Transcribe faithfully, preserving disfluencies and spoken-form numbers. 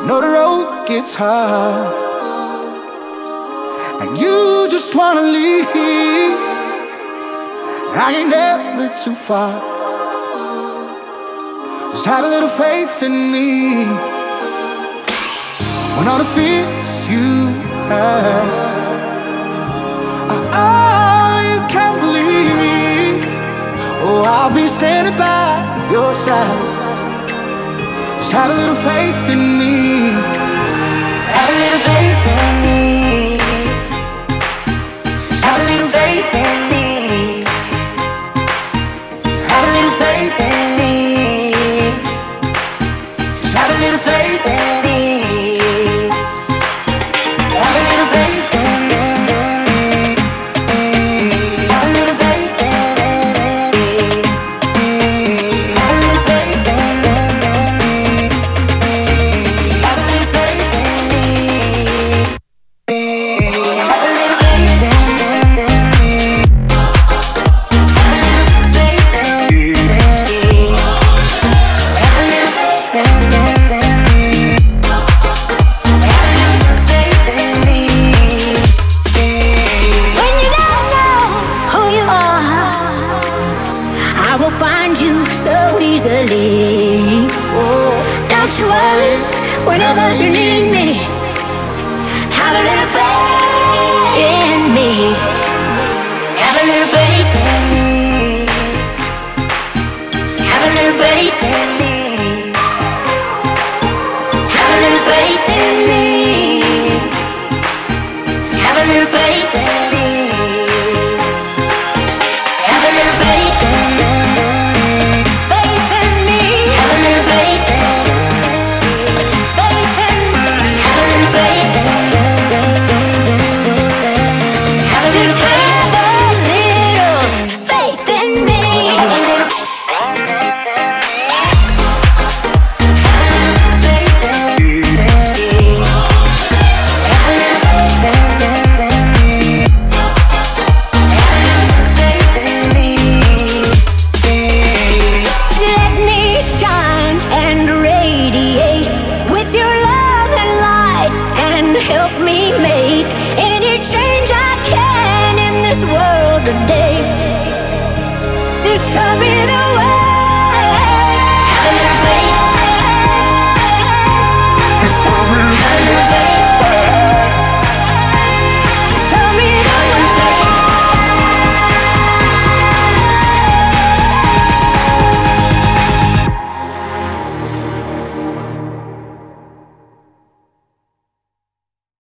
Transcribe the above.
Know the road gets hard, and you just wanna leave. I ain't never too far. Just have a little faith in me. When all the fears you have are all you can believe, oh, I'll be standing by your side. Just have a little faith in me. Have a little faith in me. Just have a little faith in me. Have a little faith in me. Just have a little faith in me. Have a little faith in me. Have a little faith in me. Have a little faith in me. Just have a little faith in me. Have a little faith in me. When you don't know who you are, I will find you so easily. Don't you worry, whenever you need me, have a little faith in me. Have a little faith in me. Have a little faith in me. Have a little faith in me.